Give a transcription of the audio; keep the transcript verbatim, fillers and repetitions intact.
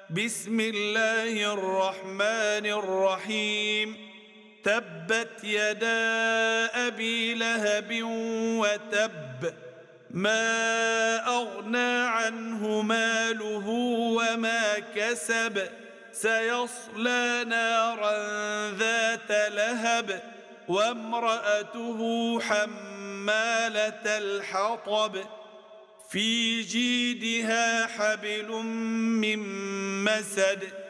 بسم الله الرحمن الرحيم تبت يدا أبي لهب وتب ما أغنى عنه ماله وما كسب سيصلى نارا ذات لهب وامرأته حمالة الحطب في جيدها حبل من مسد